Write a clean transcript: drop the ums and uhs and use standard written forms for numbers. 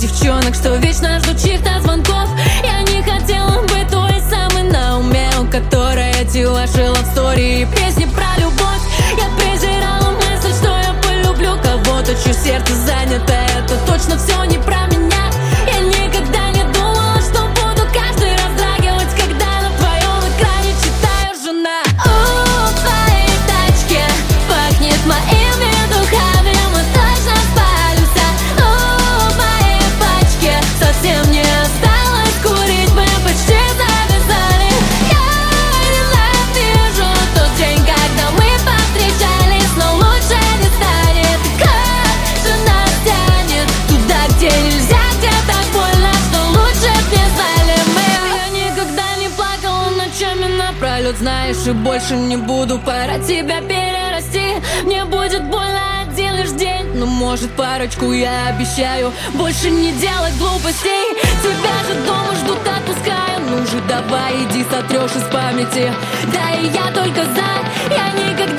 девчонок, что вечно ждут чьих-то звонков. Я не хотела быть той самой на уме, у которой эти ваши лавстори и песни про любовь. Я презирала мысль, что я полюблю кого-то, чье сердце занято. Это точно все не про меня. Я никогда не думала, что буду каждый раз драгивать, когда на твоем экране читаю жена. В твоей тачке пахнет моими духами, мы точно спалимся. В моей пачке совсем не осталось курить, мы почти завязали. Я ненавижу тот день, когда мы встречались, но лучше не станет. Как же нас тянет туда, где нельзя, где так больно, что лучше б не знали мы. Я никогда не плакала ночами напролет, знаешь, и больше не буду. Пора тебя перерасти. Мне будет больно один лишь день, но может парочку, я обещаю больше не делать глупостей. Тебя же дома ждут, отпускаю. Ну же давай, иди сотрешь из памяти. Да и я только за. Я никогда